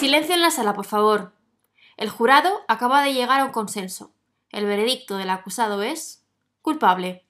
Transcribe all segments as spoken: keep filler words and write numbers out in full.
Silencio en la sala, por favor. El jurado acaba de llegar a un consenso. El veredicto del acusado es culpable.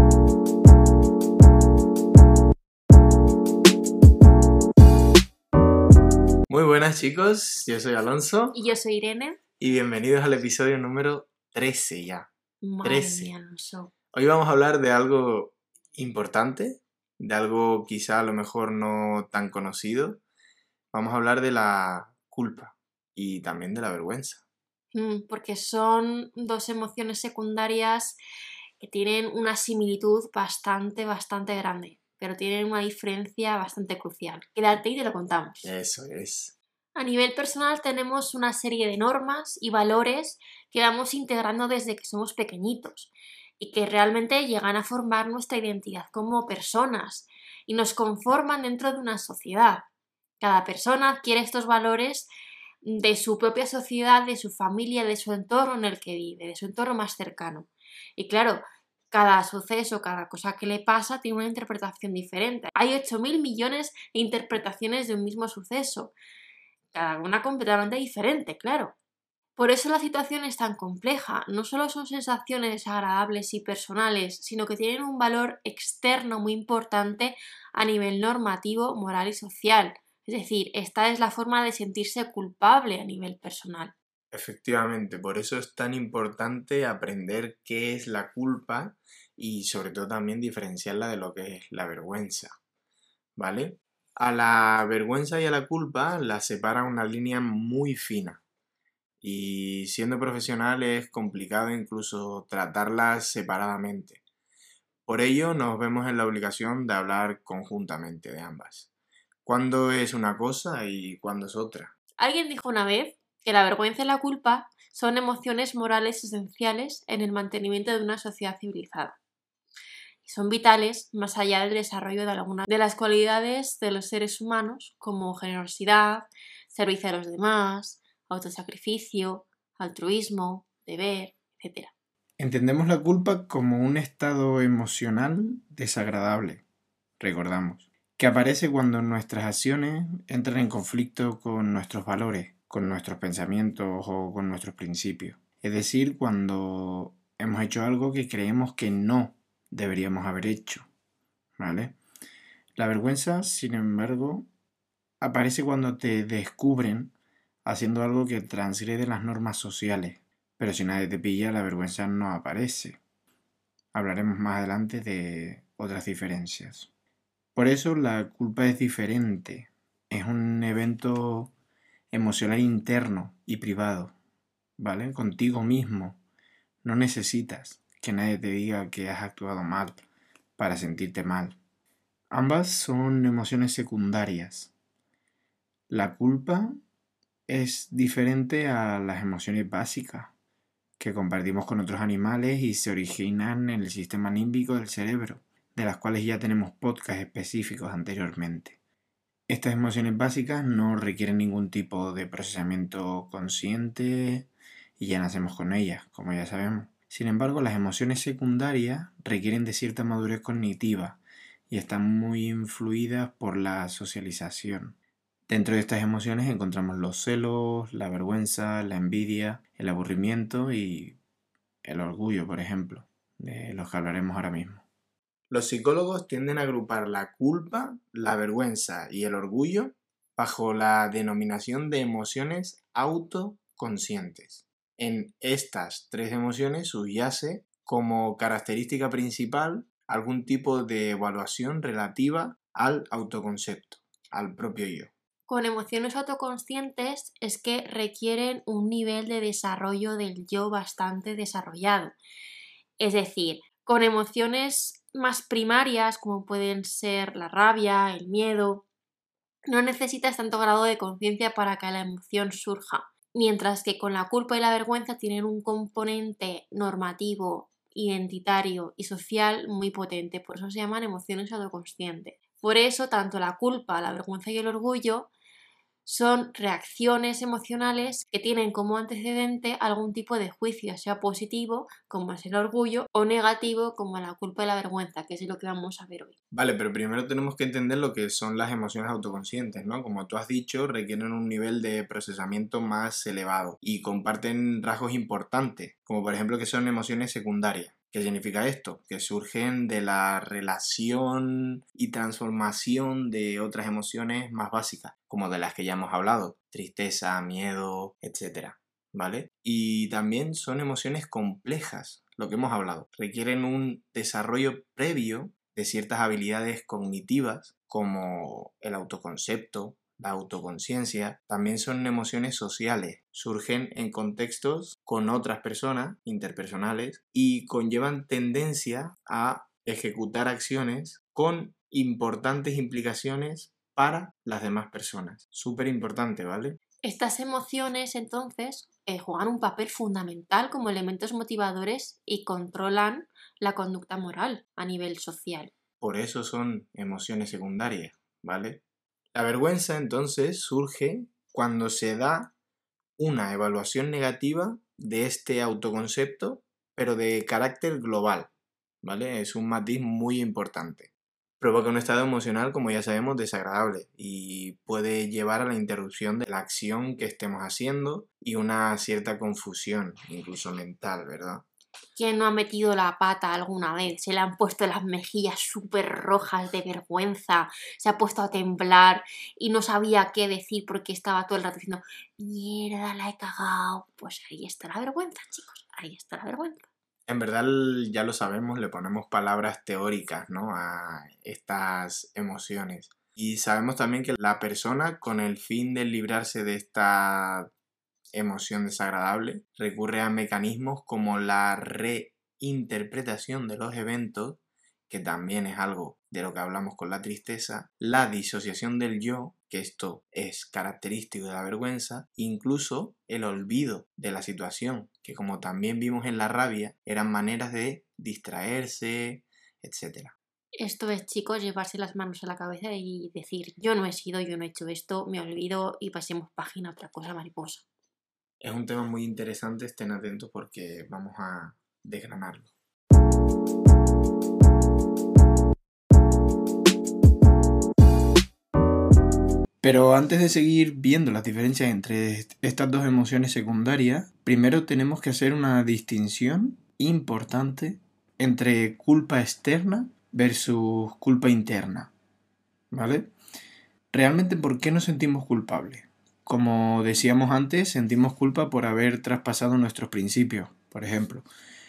Muy buenas, chicos, yo soy Alonso Y yo soy Irene. y bienvenidos al episodio número trece ya. Madre trece. mía, Alonso. Hoy vamos a hablar de algo importante, de algo quizá a lo mejor no tan conocido. Vamos a hablar de la culpa y también de la vergüenza. Mm, porque son dos emociones secundarias que tienen una similitud bastante, bastante grande, pero tienen una diferencia bastante crucial. Quédate y te lo contamos. Eso es. A nivel personal tenemos una serie de normas y valores que vamos integrando desde que somos pequeñitos y que realmente llegan a formar nuestra identidad como personas y nos conforman dentro de una sociedad. Cada persona adquiere estos valores de su propia sociedad, de su familia, de su entorno en el que vive, de su entorno más cercano. Y claro, cada suceso, cada cosa que le pasa tiene una interpretación diferente. Hay ocho mil millones de interpretaciones de un mismo suceso, cada una completamente diferente, claro. Por eso la situación es tan compleja. No solo son sensaciones desagradables y personales, sino que tienen un valor externo muy importante a nivel normativo, moral y social. Es decir, esta es la forma de sentirse culpable a nivel personal. Efectivamente, por eso es tan importante aprender qué es la culpa y sobre todo también diferenciarla de lo que es la vergüenza, ¿vale? A la vergüenza y a la culpa las separa una línea muy fina y siendo profesional es complicado incluso tratarlas separadamente. Por ello nos vemos en la obligación de hablar conjuntamente de ambas. ¿Cuándo es una cosa y cuándo es otra? Alguien dijo una vez que la vergüenza y la culpa son emociones morales esenciales en el mantenimiento de una sociedad civilizada. Y son vitales más allá del desarrollo de algunas de las cualidades de los seres humanos, como generosidad, servicio a los demás, autosacrificio, altruismo, deber, etcétera. Entendemos la culpa como un estado emocional desagradable, recordamos, que aparece cuando nuestras acciones entran en conflicto con nuestros valores, con nuestros pensamientos o con nuestros principios. Es decir, cuando hemos hecho algo que creemos que no deberíamos haber hecho, ¿vale? La vergüenza, sin embargo, aparece cuando te descubren haciendo algo que transgrede las normas sociales. Pero si nadie te pilla, la vergüenza no aparece. Hablaremos más adelante de otras diferencias. Por eso la culpa es diferente. Es un evento emocional interno y privado, ¿vale? Contigo mismo. No necesitas que nadie te diga que has actuado mal para sentirte mal. Ambas son emociones secundarias. La culpa es diferente a las emociones básicas que compartimos con otros animales y se originan en el sistema límbico del cerebro, de las cuales ya tenemos podcasts específicos anteriormente. Estas emociones básicas no requieren ningún tipo de procesamiento consciente y ya nacemos con ellas, como ya sabemos. Sin embargo, las emociones secundarias requieren de cierta madurez cognitiva y están muy influidas por la socialización. Dentro de estas emociones encontramos los celos, la vergüenza, la envidia, el aburrimiento y el orgullo, por ejemplo, de los que hablaremos ahora mismo. Los psicólogos tienden a agrupar la culpa, la vergüenza y el orgullo bajo la denominación de emociones autoconscientes. En estas tres emociones subyace como característica principal algún tipo de evaluación relativa al autoconcepto, al propio yo. Con emociones autoconscientes es que requieren un nivel de desarrollo del yo bastante desarrollado. Es decir, con emociones más primarias, como pueden ser la rabia, el miedo, no necesitas tanto grado de conciencia para que la emoción surja, mientras que con la culpa y la vergüenza tienen un componente normativo, identitario y social muy potente, por eso se llaman emociones autoconscientes. Por eso, tanto la culpa, la vergüenza y el orgullo son reacciones emocionales que tienen como antecedente algún tipo de juicio, sea positivo, como es el orgullo, o negativo, como la culpa y la vergüenza, que es lo que vamos a ver hoy. Vale, pero primero tenemos que entender lo que son las emociones autoconscientes, ¿no? Como tú has dicho, requieren un nivel de procesamiento más elevado y comparten rasgos importantes, como por ejemplo que son emociones secundarias. ¿Qué significa esto? Que surgen de la relación y transformación de otras emociones más básicas, como de las que ya hemos hablado, tristeza, miedo, etcétera. ¿Vale? Y también son emociones complejas, lo que hemos hablado. Requieren un desarrollo previo de ciertas habilidades cognitivas, como el autoconcepto, la autoconciencia. También son emociones sociales, surgen en contextos con otras personas, interpersonales, y conllevan tendencia a ejecutar acciones con importantes implicaciones para las demás personas. Súper importante, ¿vale? Estas emociones, entonces, eh, juegan un papel fundamental como elementos motivadores y controlan la conducta moral a nivel social. Por eso son emociones secundarias, ¿vale? La vergüenza, entonces, surge cuando se da una evaluación negativa de este autoconcepto, pero de carácter global, ¿vale? Es un matiz muy importante. Provoca un estado emocional, como ya sabemos, desagradable y puede llevar a la interrupción de la acción que estemos haciendo y una cierta confusión, incluso mental, ¿verdad? ¿Quién no ha metido la pata alguna vez? Se le han puesto las mejillas súper rojas de vergüenza, se ha puesto a temblar y no sabía qué decir porque estaba todo el rato diciendo mierda, la he cagado. Pues ahí está la vergüenza, chicos, ahí está la vergüenza. En verdad ya lo sabemos, le ponemos palabras teóricas, ¿no?, a estas emociones. Y sabemos también que la persona, con el fin de librarse de esta emoción desagradable, recurre a mecanismos como la reinterpretación de los eventos, que también es algo de lo que hablamos con la tristeza, la disociación del yo, que esto es característico de la vergüenza, incluso el olvido de la situación, que como también vimos en la rabia, eran maneras de distraerse, etcétera. Esto es, chicos, llevarse las manos a la cabeza y decir yo no he sido, yo no he hecho esto, me olvido y pasemos página a otra cosa mariposa. Es un tema muy interesante, estén atentos porque vamos a desgranarlo. Pero antes de seguir viendo las diferencias entre estas dos emociones secundarias, primero tenemos que hacer una distinción importante entre culpa externa versus culpa interna, ¿vale? Realmente, ¿por qué nos sentimos culpables? Como decíamos antes, sentimos culpa por haber traspasado nuestros principios, por ejemplo.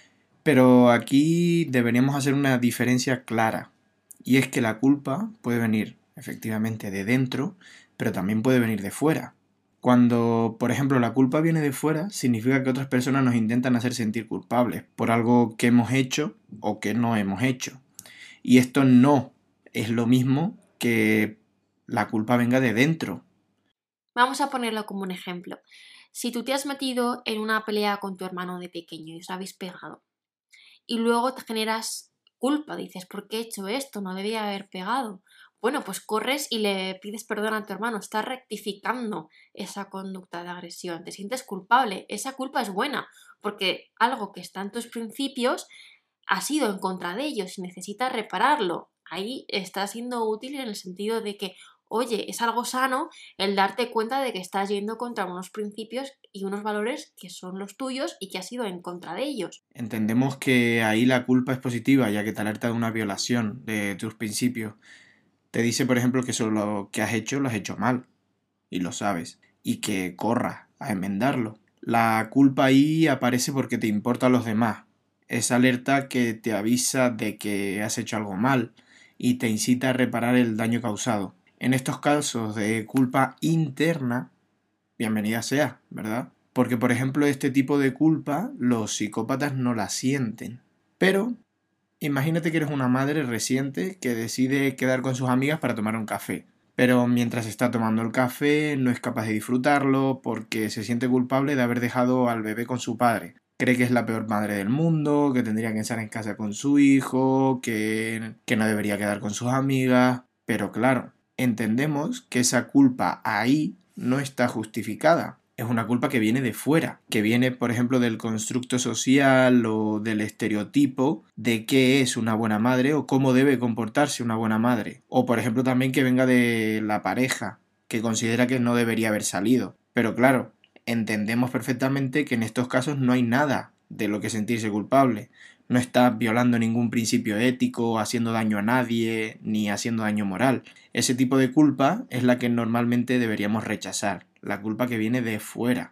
Pero aquí deberíamos hacer una diferencia clara, y es que la culpa puede venir efectivamente de dentro, pero también puede venir de fuera. Cuando, por ejemplo, la culpa viene de fuera, significa que otras personas nos intentan hacer sentir culpables por algo que hemos hecho o que no hemos hecho. Y esto no es lo mismo que la culpa venga de dentro. Vamos a ponerlo como un ejemplo. Si tú te has metido en una pelea con tu hermano de pequeño y os habéis pegado, y luego te generas culpa, dices, ¿por qué he hecho esto? No debía haber pegado. Bueno, pues corres y le pides perdón a tu hermano, estás rectificando esa conducta de agresión, te sientes culpable, esa culpa es buena, porque algo que está en tus principios ha sido en contra de ellos y necesitas repararlo. Ahí está siendo útil en el sentido de que, oye, es algo sano el darte cuenta de que estás yendo contra unos principios y unos valores que son los tuyos y que has ido en contra de ellos. Entendemos que ahí la culpa es positiva, ya que te alerta de una violación de tus principios. Te dice, por ejemplo, que eso lo que has hecho lo has hecho mal, y lo sabes, y que corras a enmendarlo. La culpa ahí aparece porque te importan los demás. Es alerta que te avisa de que has hecho algo mal y te incita a reparar el daño causado. En estos casos de culpa interna, bienvenida sea, ¿verdad? Porque, por ejemplo, este tipo de culpa los psicópatas no la sienten. Pero imagínate que eres una madre reciente que decide quedar con sus amigas para tomar un café. Pero mientras está tomando el café no es capaz de disfrutarlo porque se siente culpable de haber dejado al bebé con su padre. Cree que es la peor madre del mundo, que tendría que estar en casa con su hijo, que, que no debería quedar con sus amigas. Pero claro, entendemos que esa culpa ahí no está justificada. Es una culpa que viene de fuera, que viene, por ejemplo, del constructo social o del estereotipo de qué es una buena madre o cómo debe comportarse una buena madre. O, por ejemplo, también que venga de la pareja, que considera que no debería haber salido. Pero claro, entendemos perfectamente que en estos casos no hay nada de lo que sentirse culpable. No está violando ningún principio ético, haciendo daño a nadie, ni haciendo daño moral. Ese tipo de culpa es la que normalmente deberíamos rechazar, la culpa que viene de fuera.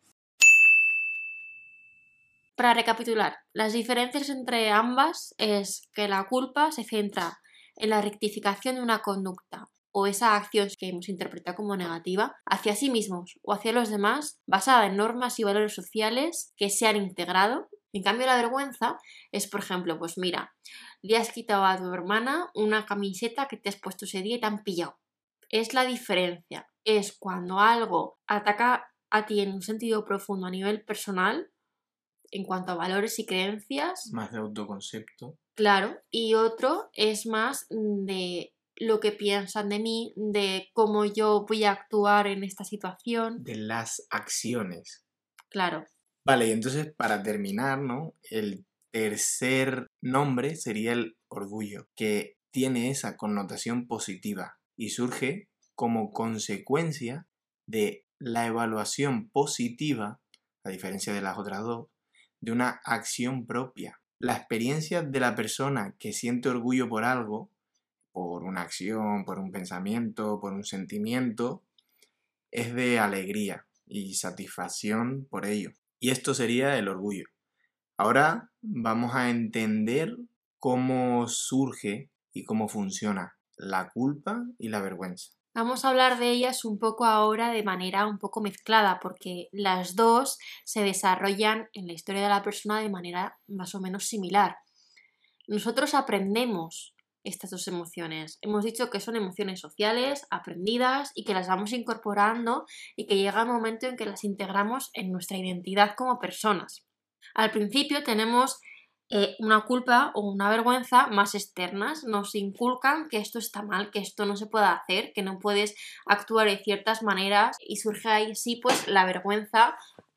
Para recapitular, las diferencias entre ambas es que la culpa se centra en la rectificación de una conducta o esa acción que hemos interpretado como negativa hacia sí mismos o hacia los demás, basada en normas y valores sociales que se han integrado. En cambio, la vergüenza es, por ejemplo, pues mira, le has quitado a tu hermana una camiseta que te has puesto ese día y te han pillado. Es la diferencia. Es cuando algo ataca a ti en un sentido profundo a nivel personal, en cuanto a valores y creencias. Más de autoconcepto. Claro, y otro es más de lo que piensan de mí, de cómo yo voy a actuar en esta situación. De las acciones. Claro. Vale, y entonces para terminar, ¿no? El tercer nombre sería el orgullo, que tiene esa connotación positiva y surge como consecuencia de la evaluación positiva, a diferencia de las otras dos, de una acción propia. La experiencia de la persona que siente orgullo por algo, por una acción, por un pensamiento, por un sentimiento, es de alegría y satisfacción por ello. Y esto sería el orgullo. Ahora vamos a entender cómo surge y cómo funciona la culpa y la vergüenza. Vamos a hablar de ellas un poco ahora de manera un poco mezclada, porque las dos se desarrollan en la historia de la persona de manera más o menos similar. Nosotros aprendemos estas dos emociones. Hemos dicho que son emociones sociales, aprendidas y que las vamos incorporando y que llega el momento en que las integramos en nuestra identidad como personas. Al principio tenemos eh, una culpa o una vergüenza más externas, nos inculcan que esto está mal, que esto no se puede hacer, que no puedes actuar de ciertas maneras y surge ahí sí pues la vergüenza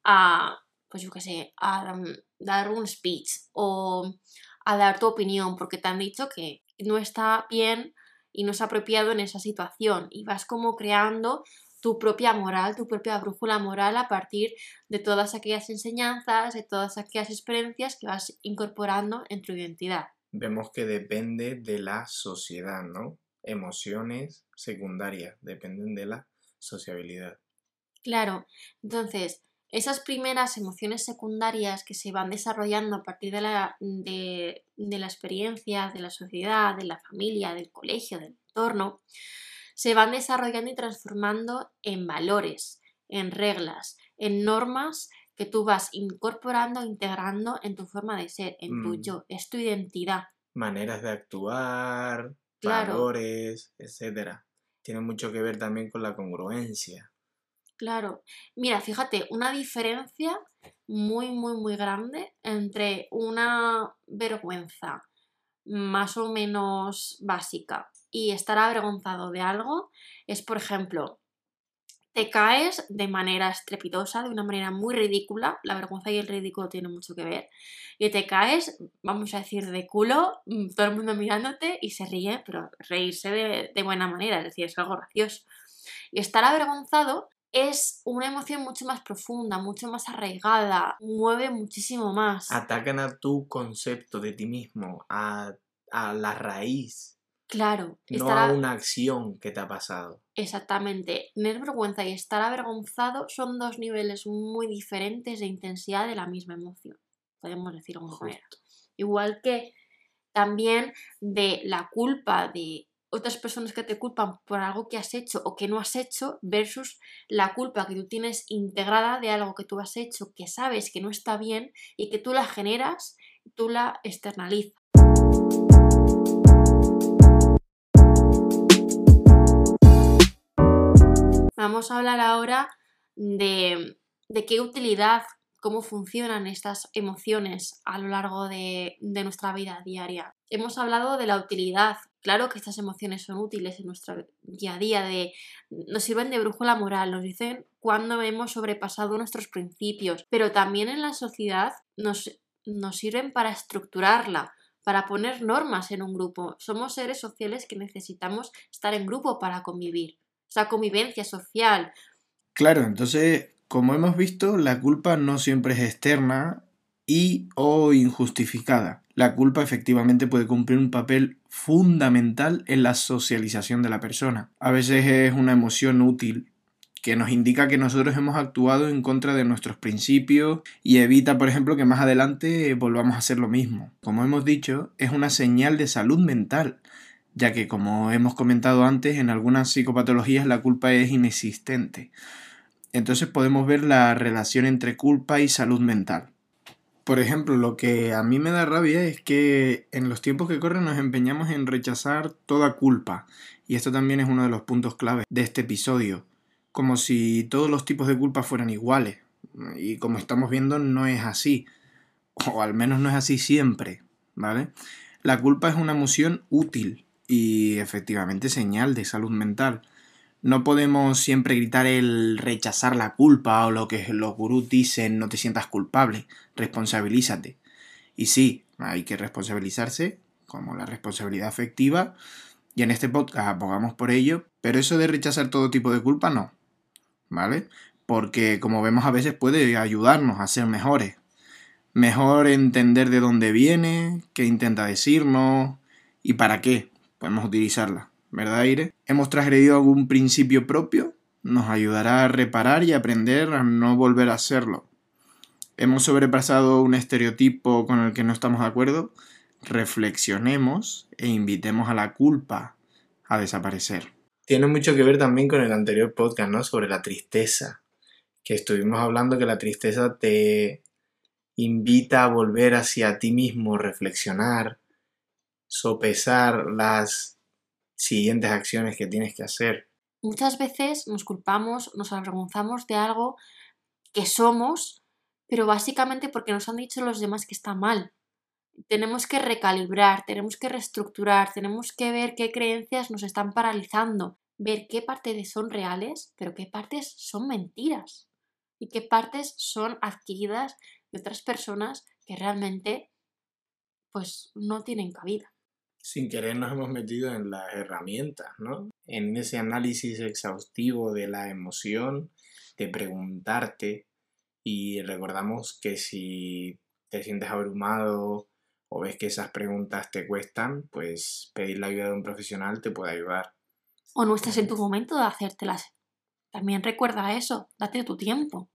a, pues yo qué sé, a um, dar un speech o a dar tu opinión porque te han dicho que no está bien y no es apropiado en esa situación y vas como creando tu propia moral, tu propia brújula moral a partir de todas aquellas enseñanzas, de todas aquellas experiencias que vas incorporando en tu identidad. Vemos que depende de la sociedad, ¿no? Emociones secundarias dependen de la sociabilidad. Claro, entonces esas primeras emociones secundarias que se van desarrollando a partir de la, de, de la experiencia, de la sociedad, de la familia, del colegio, del entorno, se van desarrollando y transformando en valores, en reglas, en normas que tú vas incorporando, integrando en tu forma de ser, en tu Mm. yo, es tu identidad. Maneras de actuar, Claro. valores, etcétera. Tiene mucho que ver también con la congruencia. Claro. Mira, fíjate, una diferencia muy, muy, muy grande entre una vergüenza más o menos básica y estar avergonzado de algo es, por ejemplo, te caes de manera estrepitosa, de una manera muy ridícula, la vergüenza y el ridículo tienen mucho que ver, y te caes, vamos a decir, de culo, todo el mundo mirándote y se ríe, pero reírse de, de buena manera, es decir, es algo gracioso. Y estar avergonzado es una emoción mucho más profunda, mucho más arraigada, mueve muchísimo más. Atacan a tu concepto de ti mismo, a, a la raíz. Claro. No estar a a... una acción que te ha pasado. Exactamente. Tener vergüenza y estar avergonzado son dos niveles muy diferentes de intensidad de la misma emoción. Podemos decir de alguna manera. Igual que también de la culpa de otras personas que te culpan por algo que has hecho o que no has hecho versus la culpa que tú tienes integrada de algo que tú has hecho que sabes que no está bien y que tú la generas, tú la externalizas. Vamos a hablar ahora de, de qué utilidad, cómo funcionan estas emociones a lo largo de, de nuestra vida diaria. Hemos hablado de la utilidad Claro que estas emociones son útiles en nuestro día a día, de, nos sirven de brújula moral, nos dicen cuándo hemos sobrepasado nuestros principios, pero también en la sociedad nos, nos sirven para estructurarla, para poner normas en un grupo. Somos seres sociales que necesitamos estar en grupo para convivir, esa convivencia social. Claro, entonces, como hemos visto, la culpa no siempre es externa y o injustificada. La culpa efectivamente puede cumplir un papel fundamental en la socialización de la persona. A veces es una emoción útil que nos indica que nosotros hemos actuado en contra de nuestros principios y evita, por ejemplo, que más adelante volvamos a hacer lo mismo. Como hemos dicho, es una señal de salud mental, ya que, como hemos comentado antes, en algunas psicopatologías la culpa es inexistente. Entonces podemos ver la relación entre culpa y salud mental. Por ejemplo, lo que a mí me da rabia es que en los tiempos que corren nos empeñamos en rechazar toda culpa. Y esto también es uno de los puntos claves de este episodio. Como si todos los tipos de culpa fueran iguales. Y como estamos viendo, no es así. O al menos no es así siempre, ¿vale? La culpa es una emoción útil y efectivamente señal de salud mental. No podemos siempre gritar el rechazar la culpa o lo que los gurús dicen, no te sientas culpable, responsabilízate. Y sí, hay que responsabilizarse, como la responsabilidad afectiva, y en este podcast abogamos por ello, pero eso de rechazar todo tipo de culpa no, ¿vale? Porque como vemos a veces puede ayudarnos a ser mejores. Mejor entender de dónde viene, qué intenta decirnos y para qué podemos utilizarla. ¿Verdad, Aire? ¿Hemos transgredido algún principio propio? Nos ayudará a reparar y aprender a no volver a hacerlo. ¿Hemos sobrepasado un estereotipo con el que no estamos de acuerdo? Reflexionemos e invitemos a la culpa a desaparecer. Tiene mucho que ver también con el anterior podcast, ¿no? Sobre la tristeza. Que estuvimos hablando que la tristeza te invita a volver hacia ti mismo, reflexionar, sopesar las siguientes acciones que tienes que hacer. Muchas veces nos culpamos, nos avergonzamos de algo que somos, pero básicamente porque nos han dicho los demás que está mal. Tenemos que recalibrar, tenemos que reestructurar, tenemos que ver qué creencias nos están paralizando, ver qué partes son reales, pero qué partes son mentiras y qué partes son adquiridas de otras personas que realmente pues no tienen cabida. Sin querer nos hemos metido en las herramientas, ¿no? En ese análisis exhaustivo de la emoción, de preguntarte, y recordamos que si te sientes abrumado o ves que esas preguntas te cuestan, pues pedir la ayuda de un profesional te puede ayudar. O no estás en tu momento de hacértelas. También recuerda eso, date tu tiempo.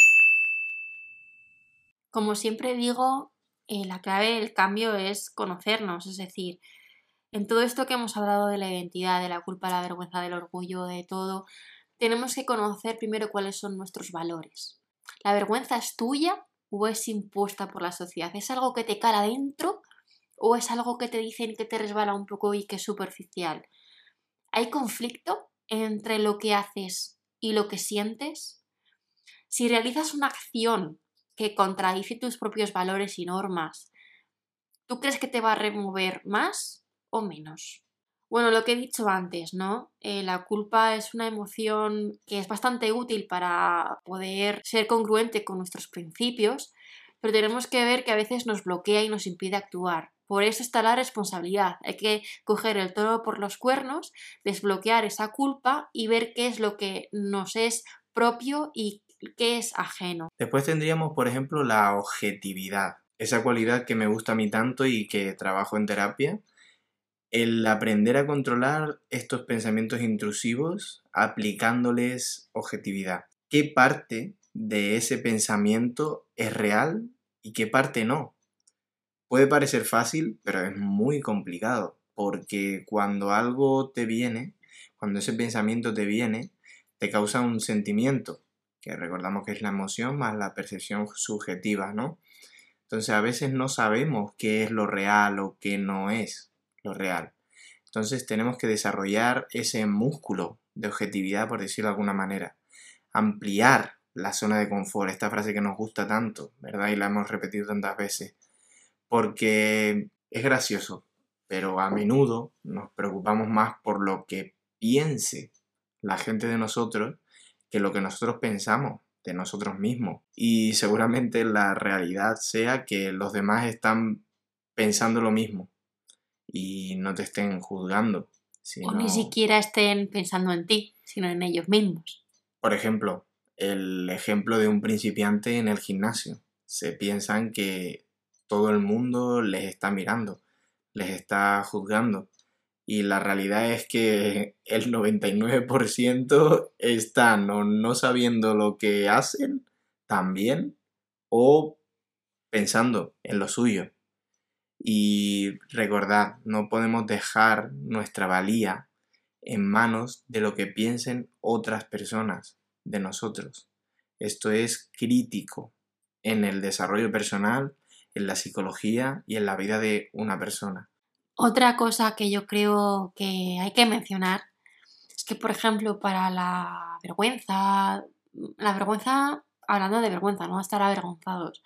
Como siempre digo, eh, la clave del cambio es conocernos, es decir, en todo esto que hemos hablado de la identidad, de la culpa, la vergüenza, del orgullo, de todo, tenemos que conocer primero cuáles son nuestros valores. ¿La vergüenza es tuya o es impuesta por la sociedad? ¿Es algo que te cala dentro o es algo que te dicen que te resbala un poco y que es superficial? ¿Hay conflicto entre lo que haces y lo que sientes? Si realizas una acción que contradice tus propios valores y normas, ¿tú crees que te va a remover más o menos? Bueno, lo que he dicho antes, ¿no? Eh, la culpa es una emoción que es bastante útil para poder ser congruente con nuestros principios, pero tenemos que ver que a veces nos bloquea y nos impide actuar. Por eso está la responsabilidad. Hay que coger el toro por los cuernos, desbloquear esa culpa y ver qué es lo que nos es propio y qué es ajeno. Después tendríamos, por ejemplo, la objetividad. Esa cualidad que me gusta a mí tanto y que trabajo en terapia. El aprender a controlar estos pensamientos intrusivos aplicándoles objetividad. ¿Qué parte de ese pensamiento es real y qué parte no? Puede parecer fácil, pero es muy complicado, porque cuando algo te viene, cuando ese pensamiento te viene, te causa un sentimiento, que recordamos que es la emoción más la percepción subjetiva, ¿no? Entonces a veces no sabemos qué es lo real o qué no es lo real. Entonces tenemos que desarrollar ese músculo de objetividad, por decirlo de alguna manera. Ampliar la zona de confort, esta frase que nos gusta tanto, ¿verdad? Y la hemos repetido tantas veces. Porque es gracioso pero a menudo nos preocupamos más por lo que piense la gente de nosotros que lo que nosotros pensamos de nosotros mismos. Y seguramente la realidad sea que los demás están pensando lo mismo y no te estén juzgando. Sino... O ni siquiera estén pensando en ti, sino en ellos mismos. Por ejemplo, el ejemplo de un principiante en el gimnasio. Se piensan que todo el mundo les está mirando, les está juzgando. Y la realidad es que el noventa y nueve por ciento están o no sabiendo lo que hacen tan bien o pensando en lo suyo. Y recordad, no podemos dejar nuestra valía en manos de lo que piensen otras personas de nosotros. Esto es crítico en el desarrollo personal, en la psicología y en la vida de una persona. Otra cosa que yo creo que hay que mencionar es que, por ejemplo, para la vergüenza, la vergüenza, hablando de vergüenza, no estar avergonzados,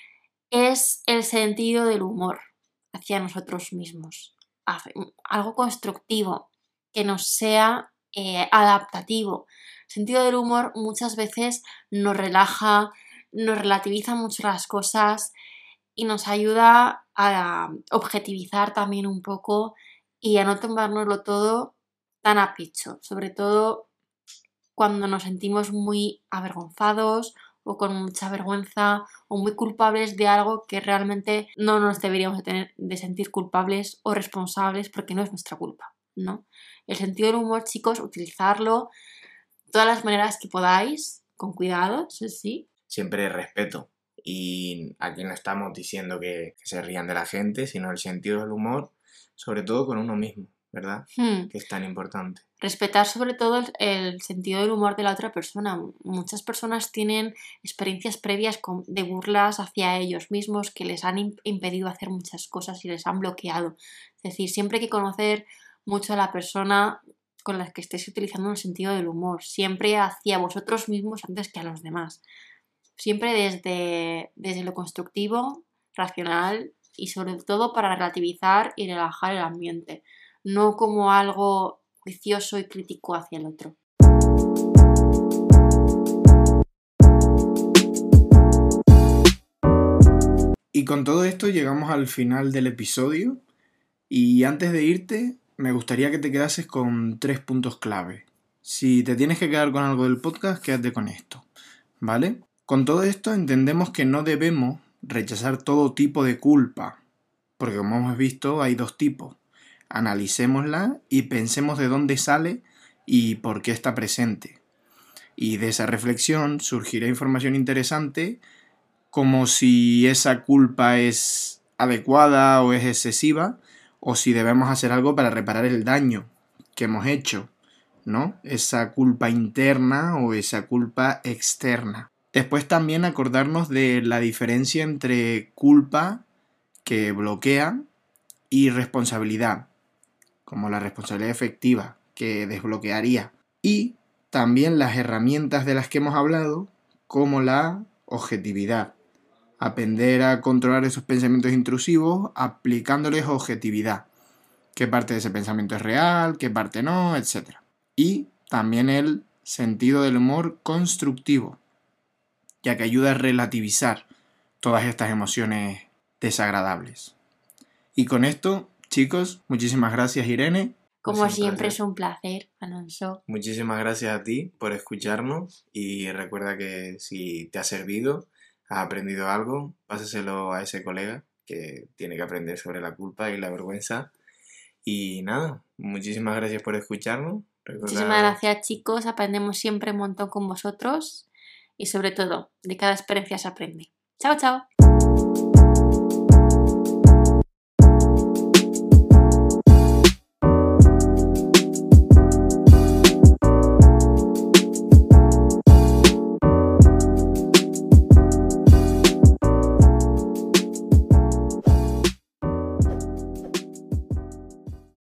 es el sentido del humor hacia nosotros mismos. Algo constructivo, que nos sea eh, adaptativo. El sentido del humor muchas veces nos relaja, nos relativiza mucho las cosas y nos ayuda a objetivizar también un poco y a no tomárnoslo todo tan a pecho, sobre todo cuando nos sentimos muy avergonzados o con mucha vergüenza o muy culpables de algo que realmente no nos deberíamos de, tener, de sentir culpables o responsables porque no es nuestra culpa, ¿no? El sentido del humor, chicos, utilizarlo de todas las maneras que podáis, con cuidado, sí, sí. Siempre respeto. Y aquí no estamos diciendo que, que se rían de la gente, sino el sentido del humor, sobre todo con uno mismo, ¿verdad? Hmm. Que es tan importante. Respetar sobre todo el, el sentido del humor de la otra persona. Muchas personas tienen experiencias previas con, de burlas hacia ellos mismos que les han impedido hacer muchas cosas y les han bloqueado. Es decir, siempre hay que conocer mucho a la persona con la que estéis utilizando el sentido del humor. Siempre hacia vosotros mismos antes que a los demás. Siempre desde, desde lo constructivo, racional y sobre todo para relativizar y relajar el ambiente. No como algo juicioso y crítico hacia el otro. Y con todo esto llegamos al final del episodio y antes de irte me gustaría que te quedases con tres puntos clave. Si te tienes que quedar con algo del podcast, quédate con esto, ¿vale? Con todo esto entendemos que no debemos rechazar todo tipo de culpa, porque como hemos visto hay dos tipos. Analicémosla y pensemos de dónde sale y por qué está presente. Y de esa reflexión surgirá información interesante como si esa culpa es adecuada o es excesiva o si debemos hacer algo para reparar el daño que hemos hecho, ¿no? Esa culpa interna o esa culpa externa. Después también acordarnos de la diferencia entre culpa que bloquea y responsabilidad, como la responsabilidad efectiva que desbloquearía. Y también las herramientas de las que hemos hablado, como la objetividad. Aprender a controlar esos pensamientos intrusivos aplicándoles objetividad. Qué parte de ese pensamiento es real, qué parte no, etcétera. Y también el sentido del humor constructivo, ya que ayuda a relativizar todas estas emociones desagradables. Y con esto, chicos, muchísimas gracias, Irene. Como siempre es un placer, Alonso. Muchísimas gracias a ti por escucharnos y recuerda que si te ha servido, has aprendido algo, pásaselo a ese colega que tiene que aprender sobre la culpa y la vergüenza. Y nada, muchísimas gracias por escucharnos. Recordad... Muchísimas gracias, chicos. Aprendemos siempre un montón con vosotros y sobre todo, de cada experiencia se aprende. Chao, chao.